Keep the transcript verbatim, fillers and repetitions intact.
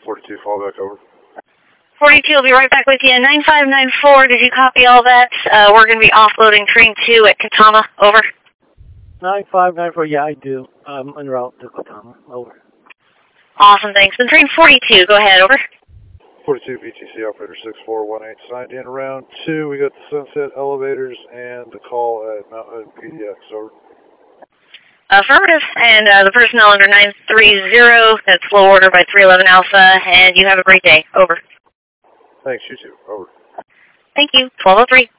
forty-two, fallback, over. forty-two will be right back with you. nine five nine four, did you copy all that? Uh, we're going to be offloading train two at Katama, over. nine five nine four, yeah, I do. I'm en route to Katama, over. Awesome, thanks. Then train forty-two, go ahead, over. forty-two, B T C operator six four one eight, signed in round two. We got the Sunset Elevators and the call at Mount Hood P D X, over. Affirmative, and uh, the personnel under nine three zero, that's low order by three eleven Alpha, and you have a great day, over. Thanks, you too, over. Thank you, twelve oh three.